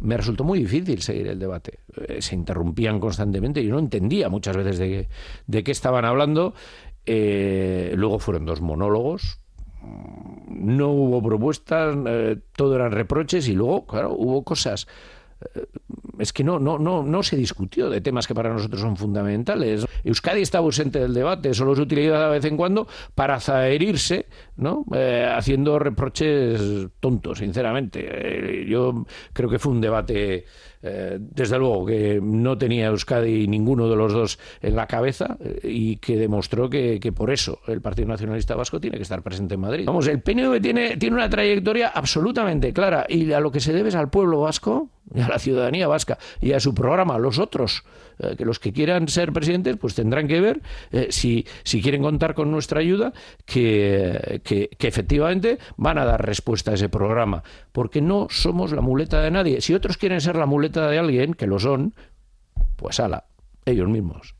me resultó muy difícil seguir el debate. Se interrumpían constantemente, yo no entendía muchas veces de qué estaban hablando. Luego fueron 2 monólogos, no hubo propuestas, todo eran reproches y luego, claro, hubo cosas. Es que no se discutió de temas que para nosotros son fundamentales. Euskadi estaba ausente del debate, solo se utiliza de vez en cuando para zaherirse, ¿no? Haciendo reproches tontos, sinceramente. Yo creo que fue un debate, desde luego, que no tenía Euskadi ninguno de los dos en la cabeza y que demostró que por eso el Partido Nacionalista Vasco tiene que estar presente en Madrid. Vamos, el PNV tiene una trayectoria absolutamente clara y a lo que se debe es al pueblo vasco y a la ciudadanía vasca y a su programa. Los otros, que los que quieran ser presidentes, pues tendrán que ver si quieren contar con nuestra ayuda, que efectivamente van a dar respuesta a ese programa, porque no somos la muleta de nadie. Si otros quieren ser la muleta de alguien, que lo son, pues ala, ellos mismos.